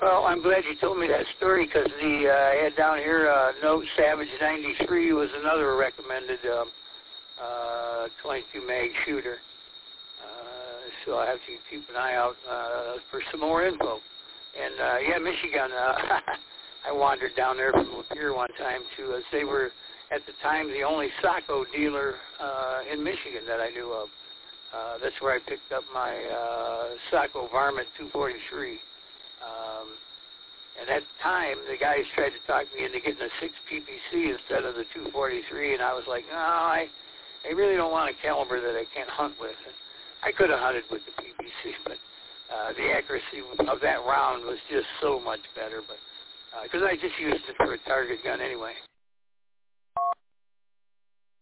Well, I'm glad you told me that story because I had down here Note Savage 93 was another recommended 22 mag shooter. So I have to keep an eye out for some more info. And yeah, Michigan. I wandered down there from Lapeer one time too, as they were at the time the only Sacco dealer in Michigan that I knew of. That's where I picked up my Sacco Varmint 243. And at the time, the guys tried to talk me into getting a 6 PPC instead of the 243, and I was like, no, I really don't want a caliber that I can't hunt with. And I could have hunted with the PPC, but the accuracy of that round was just so much better. But because I just used it for a target gun anyway.